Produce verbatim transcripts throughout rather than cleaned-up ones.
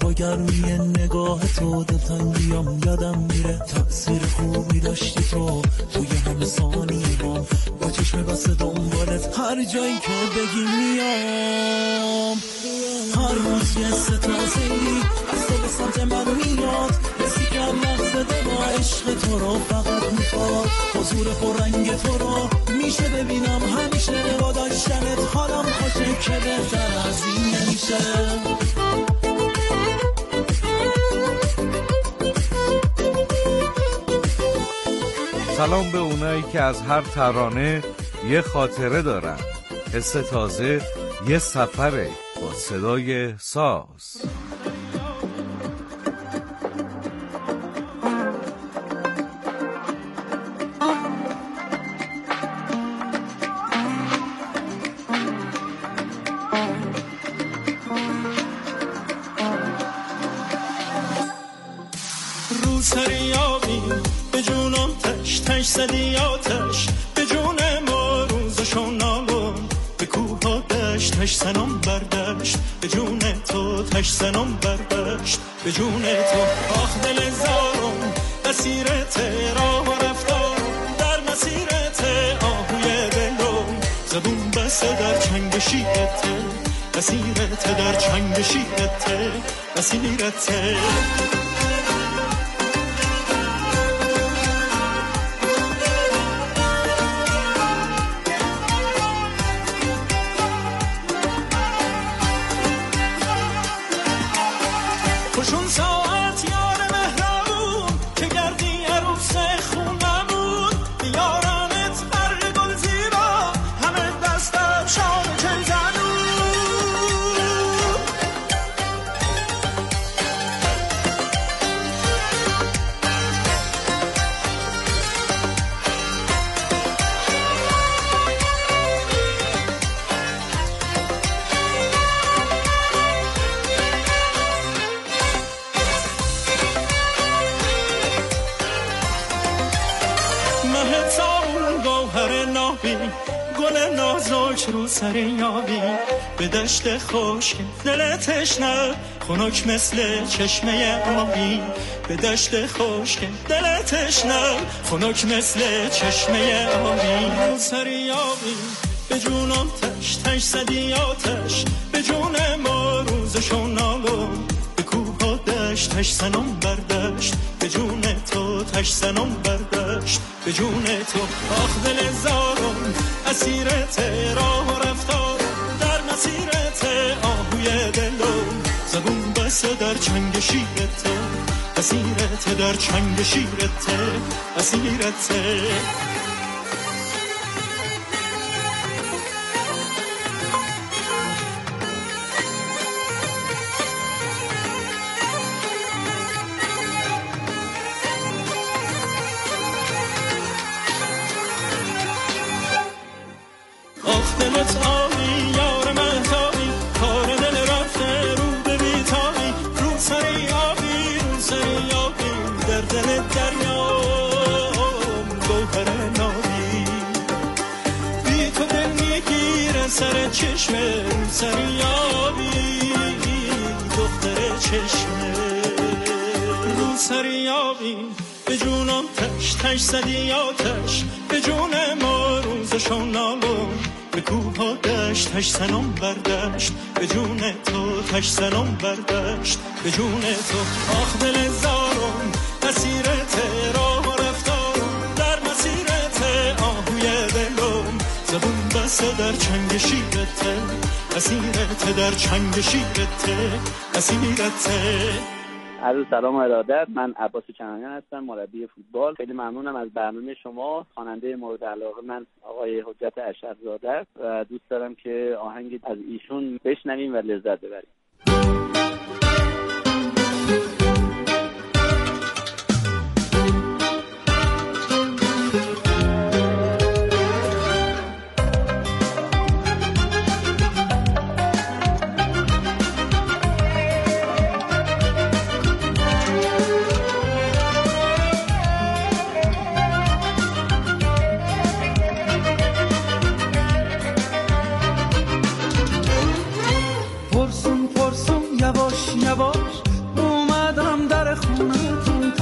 با گرمی نگاه تو دلتنگیام یادم میره، تأثیر خوبی داشتی تو توی همه ثانیه‌ام، با چشم بسته دنبالت هر جایی که بگی میام. هر روز یه ستازه‌ای از تو به سمت من میاد، حسی که لحظه با عشق تو رو فقط میخواد. حضور پررنگ تو رو میشه ببینم همیشه، با داشتنت حالم خوشه که بهتر از این نمیشه. سلام به اونایی که از هر ترانه یه خاطره دارن. حس تازه یه سفره با صدای ساز. رو سریابی به جونم تش تش زدی آتش، به جون ما روزشو نالون، به کوه ها دشت تش سنم بردشت، به جون تو تش سنم بردشت، به جون تو. آخ دل زارم مسیرت راه و رفتار، در مسیرت آهوی دلم، زبون بسته در چنگ شیرت، مسیرت در چنگ شیرت، مسیرت. خوشون ساعت یار مهربون که گردی عروس خونمون، بیارنت برگ گل زیبا همه دستم شام چل زنون. گل نازک رو سر یابی، به دشت خشک دل تشنه خنک مثل چشمه آبی، به دشت خشک دل تشنه خنک مثل چشمه آبی. رو سر یابی به جونم تش تش زدی آتش، به جون ما روزشو نالون، به کوه ها دشت تش سنم بردشت، به جون تو تش سنم بردشت، به جون تو. آخ دل زارم اسیرت راه و رفتار، در مسیرت آهوی دلم، زبون بسته در چنگ شیرت، اسیرت در چنگ شیرت، اسیرت. دلت آبی یار مهتابی، کار دل رفته رو به بیتابی، رو سری آبی رو سری آبی، در دل دریام گوهر نابی. بی تو دل میگیره سر چشمه، رو سری آبی دختر چشمه، رو سری آبی به جونم تش تش زدی آتش، به جون ما روزشو نالون، به کوه ها دشت تش سنم بردشت، به جون تو تش سنم بردشت، به جون تو. آخ دل زارم مسیرت راه و رفتارم، در مسیرت آهوی دلم، زبون بسته در چنگ شیرت، اسیرت در چنگ شیرت، اسیرت. عرض سلام و ارادت، من عباس کنانیان هستم، مربی فوتبال. خیلی ممنونم از برنامه شما. خواننده مورد علاقه من آقای حجت اشرف‌زاده است و دوست دارم که آهنگی از ایشون بشنویم و لذت ببریم.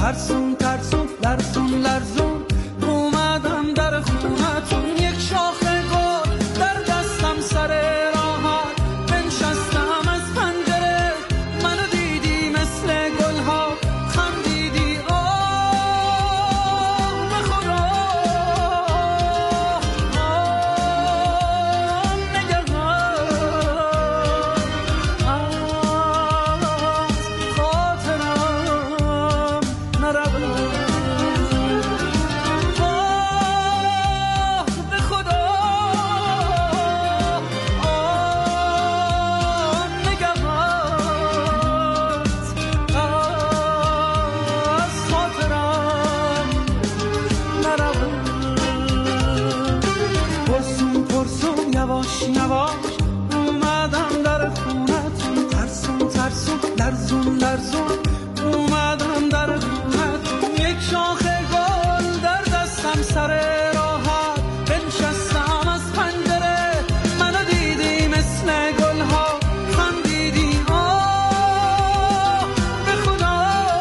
ترسون ترسون لرزون لرزون اومدم در خونتون، یک شاخه گل در دستم سر راحت بنشستم از پنجره، منو دیدی مثل گلها خندیدی آه به خدا آه نگهان از خاطرم نرود آه به خدا آه نگهان از خاطرم نرود. پرسون پرسون یواش یواش اومدم در خونتون، ترسون ترسون لرزون لرزون اومدم در خونتون، یک شاخه گل در دستم سر راحت بنشستم از پنجره، منو دیدی مثل گلها خندیدی آه به خدا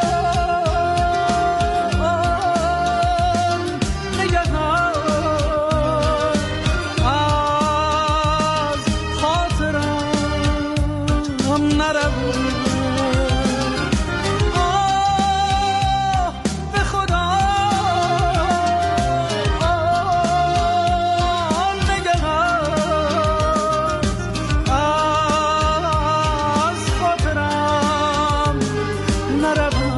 آه نگهان از خاطرم نرود آه به خدا آه نگهان از خاطرم نرود.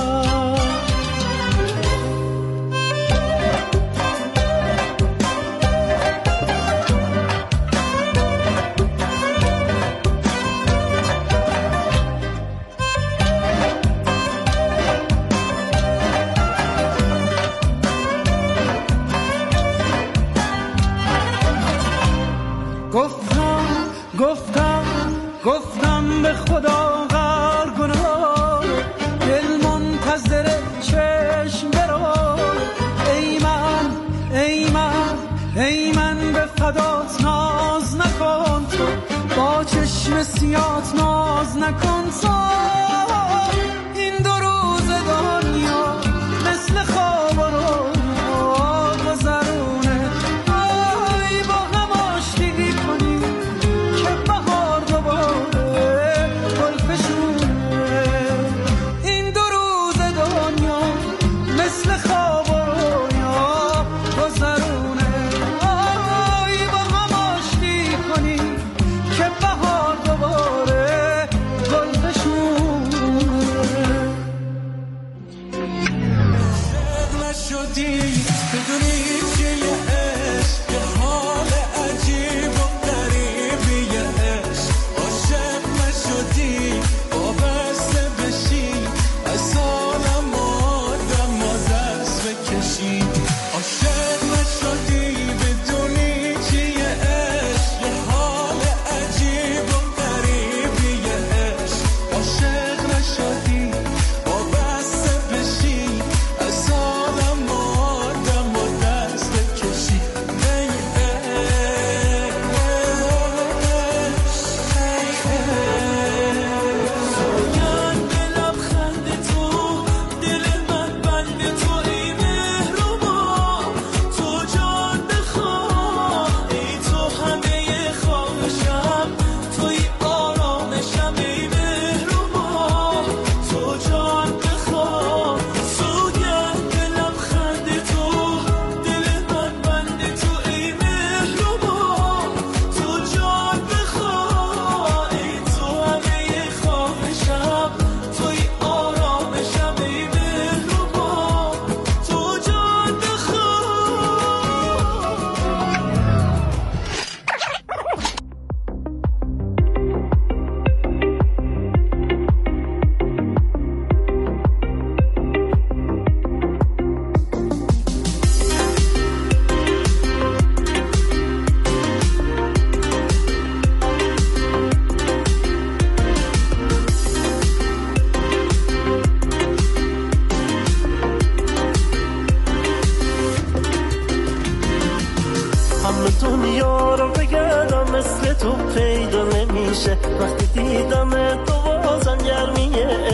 گفتم گفتم گفتم به خدا غر گناه، دل منتظر چشم برو، ای من ای من ای من به فدات ناز نکن تو، با چشم سیات ناز نکن تو، این دو روز دنیا مثل خواب و رویا گذرونه، آی با هم آشتی کنی که بهار دوباره گل فشونه، این دو روز دنیا مثل خواب و رویا گذرونه، آی با هم آشتی کنی که بهار دوباره گل فشونه.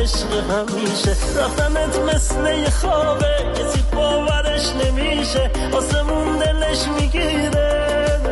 عشق همیشه، رفتنت مثل یه خوابه کسی باورش نمیشه، آسمون دلش میگیره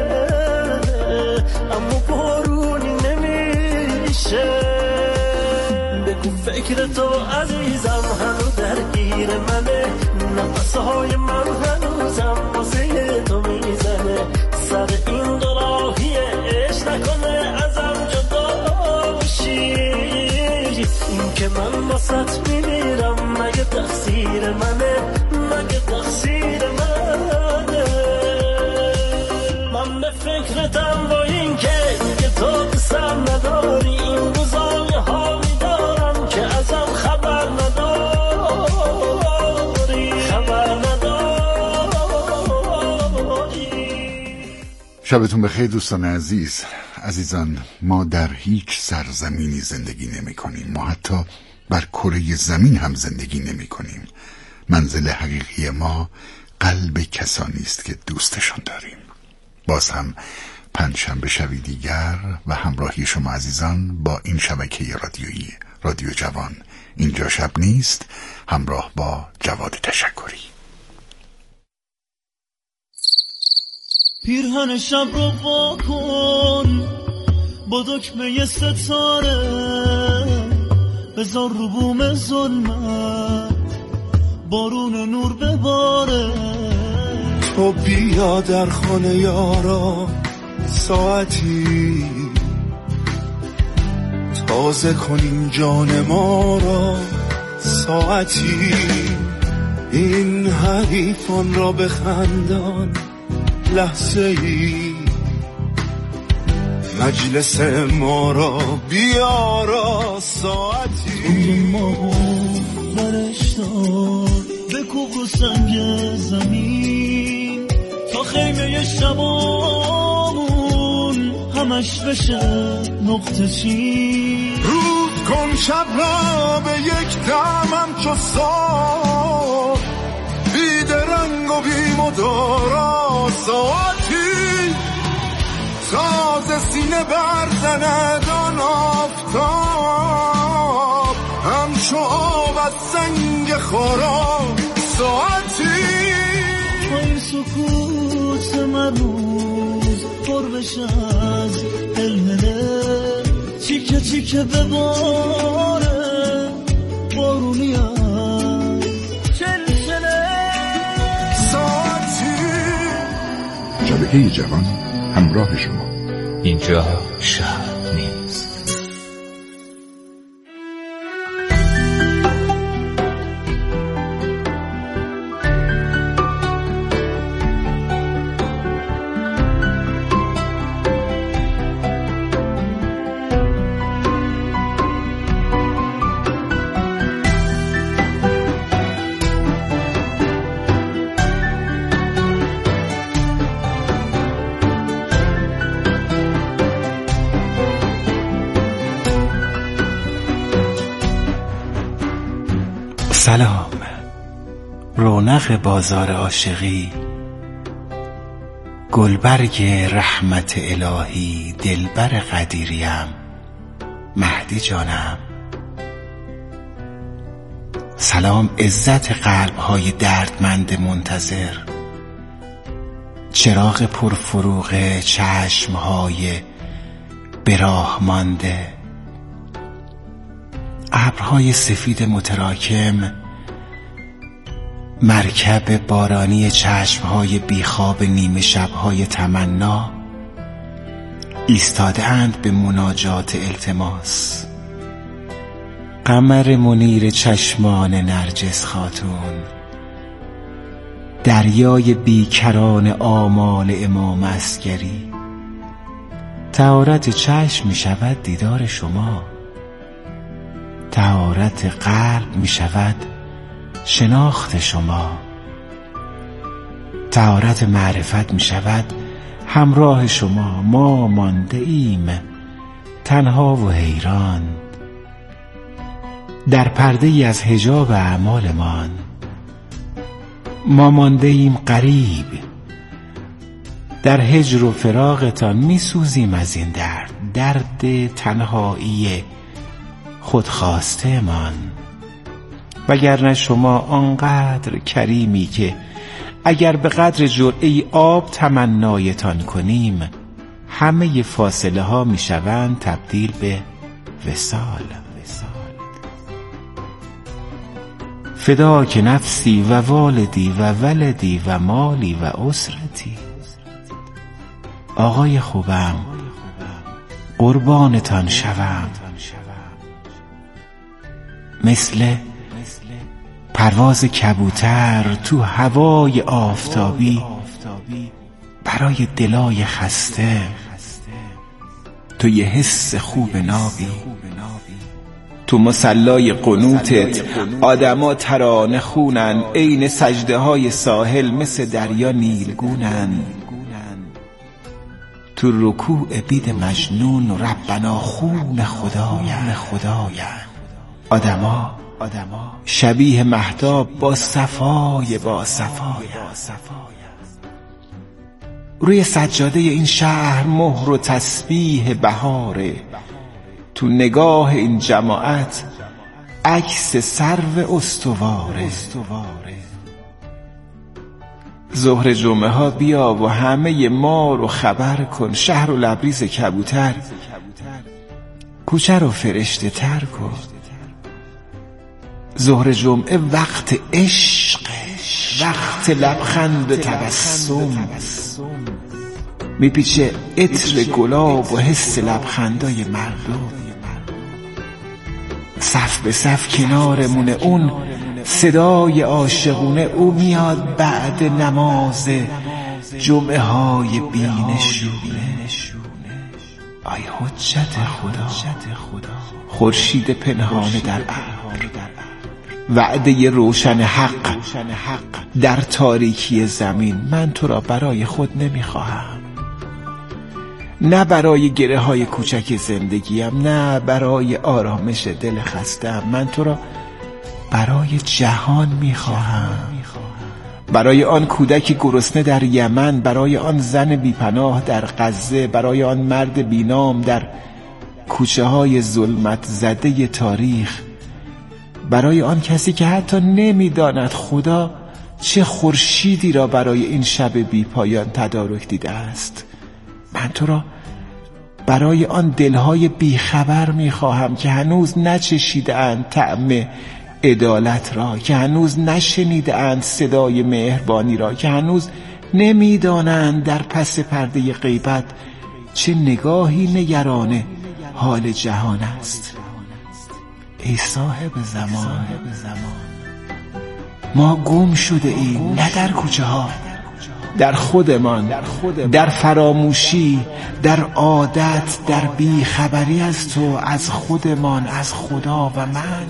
اما بارونی نمیشه. بگو فکر تو عزیزم هنو درگیر منه، نفسهای من هنوزم واسه تو میزنه، سر این دوراهی عشق نکنه ازم جدا بشی، این که من واسط میمیرم مگه تقصیر منه، مگه تقصیر منه. من به فکرتم با این که که تو قسم نداری، این روزای حالی دارم که ازم خبر نداری، خبر نداری. شبتون بخیر دوستان عزیز. عزیزان، ما در هیچ سرزمینی زندگی نمی کنیم، ما حتی بر کره زمین هم زندگی نمی کنیم. منزل حقیقی ما قلب کسانی است که دوستشون داریم. باز هم پنجشنبه شبی دیگر و همراهی شما عزیزان با این شبکه رادیویی رادیو جوان. اینجا شب نیست، همراه با جواد تشکری. پیرهن شب رو با کن با دکمه ستاره، بذار رو بوم ظلمت بارون نور بباره. تو بیا در خانه یارا ساعتی، تازه کنیم جان ما را ساعتی، این حریفان را بخندان لحظه ای، مجلس ما را بیارا ساعتی. توی ما برشتار بکوب رو سنگ زمین تا خیمه شبامون همش بشه نقطه چین. روز کن شب را به یک دمم چو سار، بید رنگ و بی مدارا ساعتی، تازه سینه برزند آن آفتاب، همچو آب از سنگ خارا ساعتی. با این سکوت مرموز پر بشه از هلهله، چیکه چیکه بباره بارونی از چلچله ساعتی. شبکه جوان همراه شما. اینجا شب نیست. سلام، رونق بازار عاشقی، گلبرگ رحمت الهی، دلبر قدیریم، مهدی جانم. سلام عزت قلب‌های دردمند منتظر، چراغ پرفروغ چشم‌های به راه مانده، ابرهای سفید متراکم، مرکب بارانی چشمهای بیخواب نیمه شبهای تمنا، ایستاده اند به مناجات التماس. قمر منیر چشمان نرجس خاتون، دریای بیکران آمال امام عسگری. طهارت چشم می شود دیدار شما، طهارت قلب می شود شناخت شما، طهارت معرفت می شود همراه شما. ما مانده ایم تنها و حیران در پرده ای از حجاب اعمالمان. ما مانده ایم غریب در هجر و فراقتان، می سوزیم از این درد، درد تنهایی خودخواسته من. وگرنه شما آنقدر کریمی که اگر به قدر جرعه آب تمنایتان کنیم همه فاصله ها می شوند تبدیل به وصال. فداک نفسی و والدی و ولدی و مالی و اسرتی. آقای خوبم قربانتان شوم، مثل پرواز کبوتر تو هوای آفتابی برای دلای خسته، تو یه حس خوب نابی. تو مصلای قنوتت آدما ترانه خونن، عین سجده های ساحل مثل دریا نیلگونن. تو رکوع بید مجنون ربنا خون خدایم خدایم. آدما شبیه مهتاب با صفای با صفای. روی سجاده این شهر مهر و تسبیح بهاره، تو نگاه این جماعت عکس سرو استواره. ظهر جمعه ها بیا و همه ما رو خبر کن، شهر و لبریز کبوتر کوچه رو فرشته تر کن. ظهر جمعه وقت عشق، وقت لبخند و تبسم، میپیچه عطر گلاب و حس لبخندای مردم. صف به صف کنارمونه اون صدای عاشقونه، او میاد بعد نماز جمعه های بینشونه. آی حجت خدا، خورشید پنهان در ابر، وعده روشن حق در تاریکی زمین. من تو را برای خود نمیخواهم، نه برای گره های کوچک زندگیم، نه برای آرامش دل خستم. من تو را برای جهان میخواهم، برای آن کودک گرسنه در یمن، برای آن زن بیپناه در غزه، برای آن مرد بینام در کوچه های ظلمت زده تاریخ، برای آن کسی که حتی نمیداند خدا چه خورشیدی را برای این شب بی پایان تدارک دیده است. من تو را برای آن دلهای بیخبر میخواهم که هنوز نچشیده‌اند طعم عدالت را، که هنوز نشنیده‌اند صدای مهربانی را، که هنوز نمیدانند در پس پرده غیبت چه نگاهی نگران حال جهان است. ای صاحب زمان، ما گم شده ایم، نه در کوچه ها، در خودمان، در فراموشی، در عادت، در بیخبری از تو، از خودمان، از خدا و من.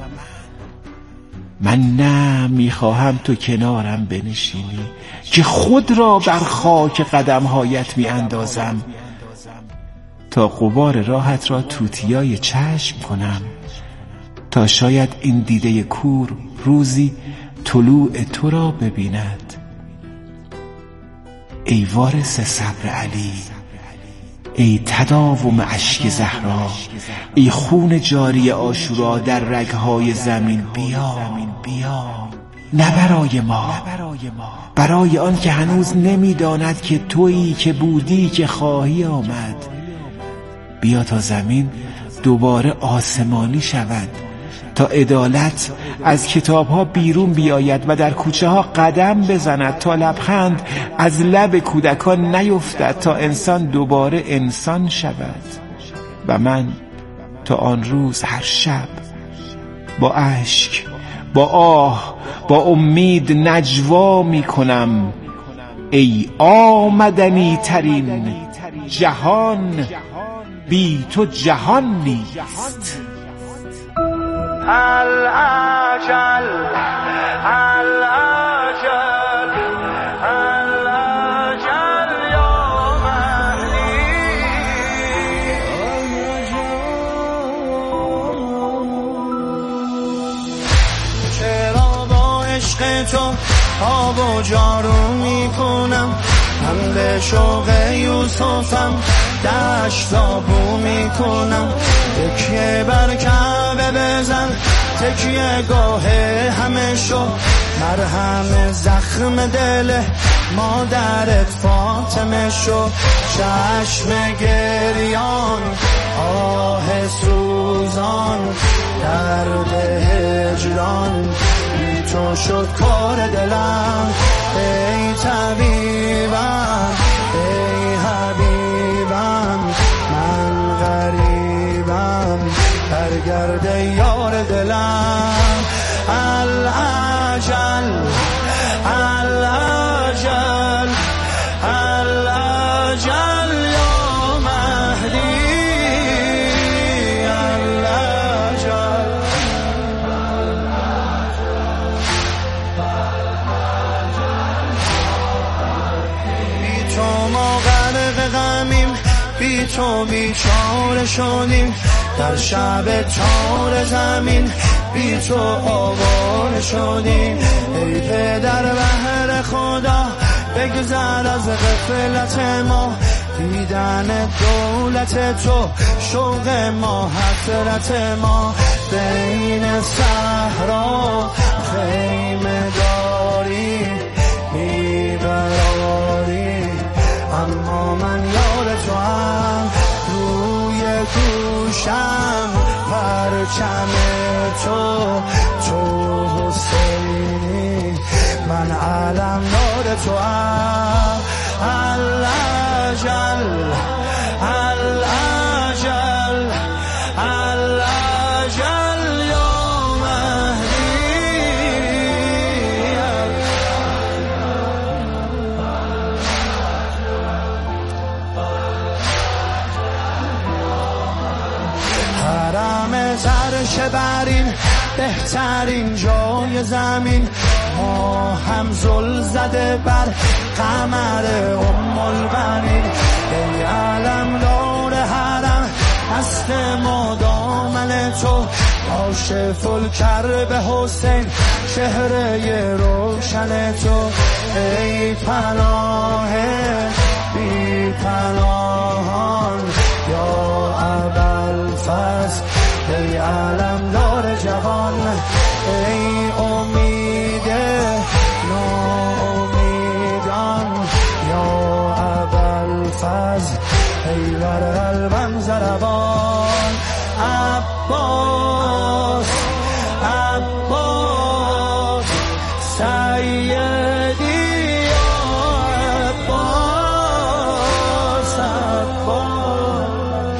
من نه میخواهم تو کنارم بنشینی که خود را بر خاک قدمهایت میاندازم تا غبار راحت را توتیای چشم کنم، تا شاید این دیده کور روزی طلوع تو را ببیند. ای وارث صبر علی، ای تداوم اشک زهرا، ای خون جاری عاشورا در رگهای زمین، بیا بیا، نه برای ما، برای آن که هنوز نمیداند که تویی که بودی که خواهی آمد. بیا تا زمین دوباره آسمانی شود، تا عدالت از کتابها بیرون بیاید و در کوچه ها قدم بزند، تا لبخند از لب کودکان نیفتد، تا انسان دوباره انسان شود. و من تا آن روز هر شب با اشک، با آه، با امید نجوا می کنم. ای آمدنی ترین جهان، بی تو جهان نیست. العجل العجل العجل یا مهدی. چرا با عشق تو آب و جارو میکنم، من به شوق یوسفم دشتا بو میکنم تکیه بر کعبه بزن تکیه گاه همه شو مرهم زخم دل مادرت فاطمه شو چشم گریان آه سوزان درد هجران بی تو شد کار دلم ای طبیبم ای حبیبم من غریبم برگرد یار دلم العجل العجل العجل یا مهدی العجل بی تو ما غرق غمیم بی تو بیچاره شدیم در شب تار زمین بی تو آواره شدیم ای پدر بهر خدا بگذر از غفلت ما دیدن دولت تو شوق ما حسرت ما بین صحرا خیمه داری بیقراری اما من یار تو هم روی گوشم پرچم تو تو حسینی من علم دار تو هم العجل العجل العجل یا مهدی حرم زرش برین بهترین جای زمین ما هم زل زده بر قمر ام البنین ای علم دار حرم هست ما دامن تو آشف الکرب حسین چهره روشن تو ای پناه بی پناهان یا ابوالفضل ای علم دار جوان ای امید ناامیدان یا ابوالفضل ای بر قلبم ضربان عباس عباس سیدی یا عباس عباس.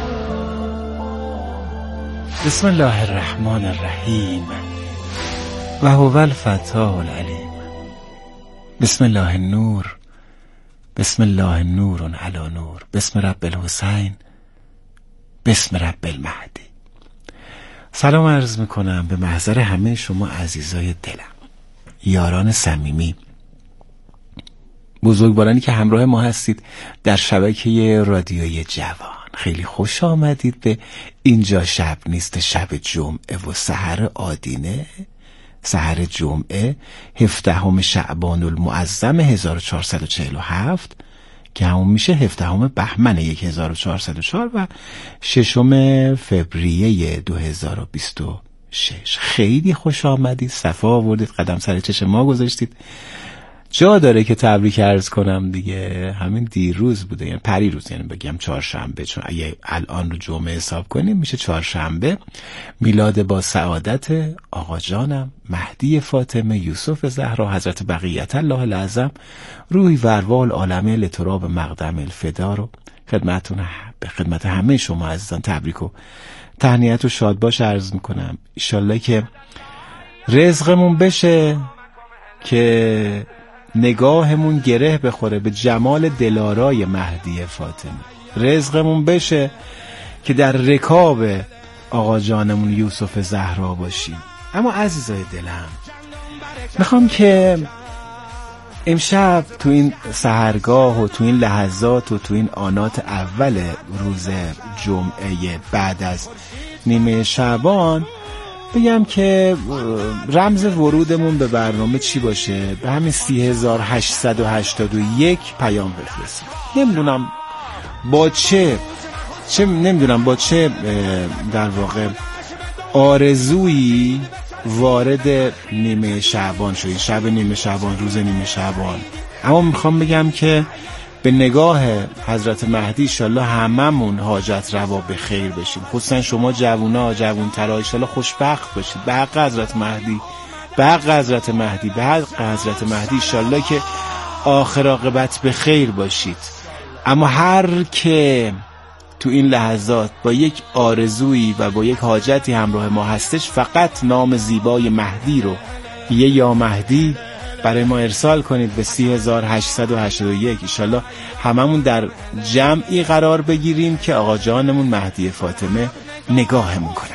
بسم الله الرحمن الرحیم و هو الفتاح العلیم. بسم الله النور بسم الله نور علی نور بسم رب الحسین بسم رب المهدی. سلام عرض میکنم به محضر همه شما عزیزای دلم، یاران صمیمی، بزرگوارانی که همراه ما هستید در شبکه رادیوی جوان. خیلی خوش آمدید به اینجا شب نیست، شب جمعه و سحر آدینه، سحر جمعه هفدهم شعبان المعظم هزار و چهارصد و چهل و هفت که همون میشه هفدهم بهمن هزار و چهارصد و چهار و ششم فوریه دو هزار و بیست و شش. خیلی خوش آمدید، صفا آوردید، قدم سر چشم ما گذاشتید. جا داره که تبریک عرض کنم دیگه، همین دیروز بوده، یعنی پری روز، یعنی بگم چهارشنبه، چون اگه الان رو جمعه حساب کنیم میشه چهارشنبه. میلاد با سعادت آقا جانم مهدی فاطمه یوسف زهرا حضرت بقیت الله العظم روحی وروال عالمه لتراب مقدم الفدا رو خدمتون به خدمت همه شما عزیزان تبریک و تهنیت و شادباش عرض میکنم. انشالله که رزقمون بشه که نگاهمون گره بخوره به جمال دلارای مهدی فاطمه، رزقمون بشه که در رکاب آقا جانمون یوسف زهرا باشیم. اما عزیزای دلم، میخوام که امشب تو این سحرگاه و تو این لحظات و تو این آنات اول روز جمعه بعد از نیمه شعبان بگم که رمز ورودمون به برنامه چی باشه. به همین سی هزار هشتصد و هشتاد و یک پیام بفرستید. نمیدونم با چه چه نمیدونم با چه در واقع آرزویی وارد نیمه شعبان شدید، شب نیمه شعبان، روز نیمه شعبان. اما میخوام بگم که به نگاه حضرت مهدی انشالله هممون حاجت روا به خیر بشیم، خصوصا شما جوونا جوونترها انشالله خوشبخت باشید به حق حضرت مهدی، به حق حضرت مهدی، به حق حضرت مهدی انشالله که آخر عاقبت به خیر باشید. اما هر که تو این لحظات با یک آرزویی و با یک حاجتی همراه ما هستش، فقط نام زیبای مهدی رو یه یا مهدی برای ما ارسال کنید به سی هزار و هشتصد و هشتاد و یک. انشالله هممون در جمعی قرار بگیریم که آقا جانمون مهدی فاطمه نگاهمون کنه.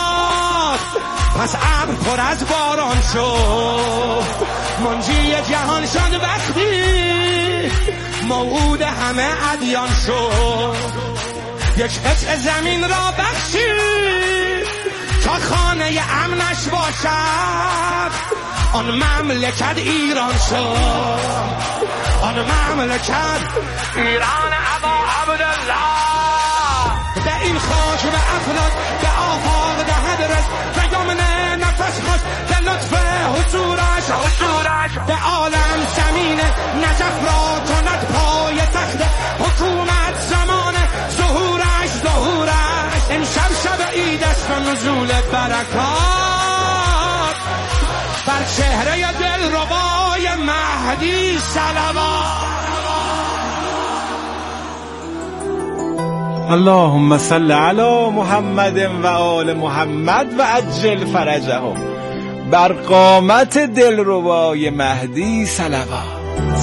پس ابر پر از باران شد، منجی جهان شد وقتی موعود همه ادیان شد، یک قطع زمین را بخشید تا خانه امنش باشد، آن مملکت ایران شد، آن مملکت ایران ابا عبدالله. به این خاک به افلاک به آفاق دهد رس، پیامنه نفس خوش به لطف حضورش، به عالم زمین نجف را کند پای تخت حکومت، زمان ظهورش ظهورش. امشب شب عید است و نزول برکات، بر چهره دلربای مهدی صلوات. اللهم صل علی محمد و آل محمد و عجل فرجهم. بر قامت دلربای مهدی صلوات.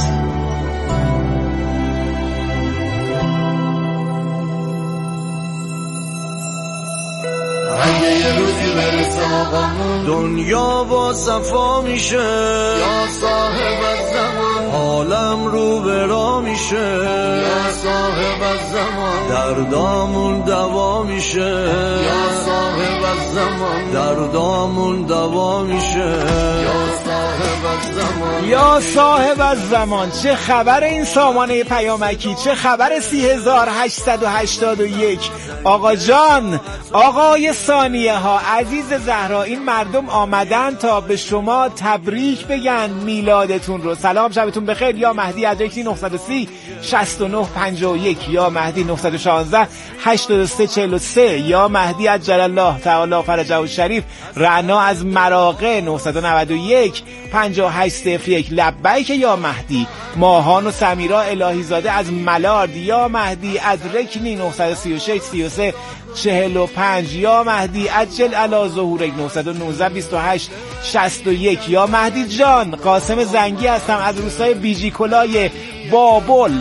اگه یه روزی برسه آقامون دنیا با صفا میشه، یا صاحب الزمان عالم رو برا میشه، یا صاحب الزمان دردامون دوا میشه، یا صاحب الزمان دردامون دوا میشه، یا صاحب الزمان. یا صاحب الزمان چه خبر این سامانه پیامکی، چه خبر سی هزار و هشتصد و هشتاد و یک. آقا جان، آقای ثانیه ها، عزیز زهرا، این مردم آمدن تا به شما تبریک بگن میلادتون رو. سلام، شبتون بخیر. یا مهدی ادرکتی نهصد و سی شصت و نه پنجاه و یک، یا مهدی نهصد و شانزده هشتاد و سه چهل و سه، یا مهدی عجل الله تعالی فرجه الشریف رعنا از مراغه نهصد و نود و یک پنجاه و هشت صفر یک. لبیک یا مهدی. ماهان و سمیرا الهی زاده از ملارد، یا مهدی ادرکنی نهصد و سی و شش سی و سه چهل و پنج، یا مهدی عجل علی ظهورک نهصد و نوزده بیست و هشت شصت و یک. یا مهدی جان، قاسم زنگی هستم از روستای بیجی کلای بابل.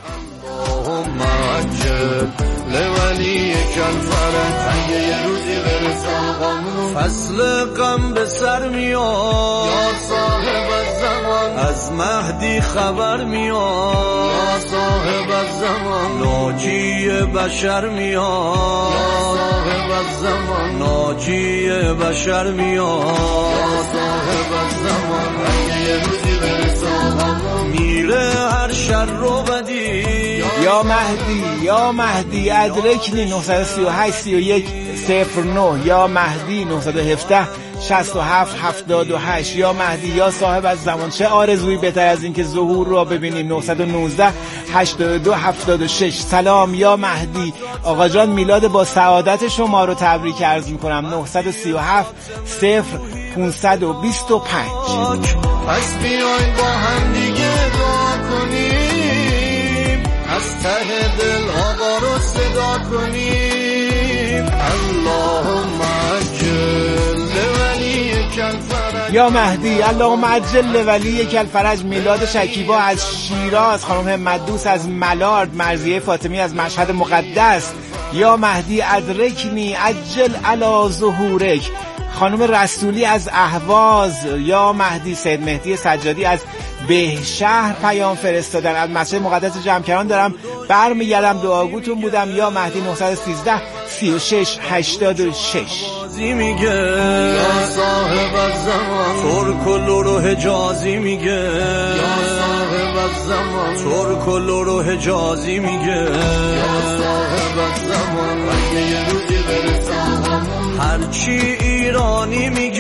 فصل غم به سر میاد، یا صاحب الزمان از مهدی خبر میاد، یا صاحب الزمان ناجی بشر میاد، یا صاحب الزمان ناجی بشر میاد، یا صاحب الزمان. اگه یه روزی برسه میره هر شر رو بدی، یا مهدی. یا مهدی ادرکنی نهصد و سی و هشت سی و یک صفر نه، یا مهدی نهصد و هفده شصت و هفت هفتاد و هشت. یا مهدی، یا صاحب از زمان چه آرزویی بهتر از این که ظهور را ببینیم. نهصد و نوزده هشتاد و دو هفتاد و شش. سلام یا مهدی، آقا جان میلاد با سعادت شما رو تبریک عرض میکنم. نهصد و سی و هفت صفر پانصد و بیست و پنج. پس بیاین با هم دیگه دعا کنیم، از ته دل آقا رو صدا کنیم. اللهم عجل ولی کالفرج. یا مهدی اللهم عجل ولی کالفرج. میلاد شکیبا از شیراز، خانم همت‌دوست از ملارد، مرضیه فاطمی از مشهد مقدس. یا مهدی ادرکنی عجل علی ظهورک. خانم رسولی از اهواز. یا مهدی سید مهدی سجادی از بهشهر پیام فرستادن. از مسجد مقدس جمکران دارم برمیگردم، دعاگوتون بودم. یا مهدی نهصد و سیزده سی و شش هشتاد و شش. میگه یا صاحب الزمان ترک و لورو حجازی میگه یا صاحب الزمان ترک و لورو حجازی میگه یا صاحب الزمان اگه یه روزی برسم هرچی ایرانی میگه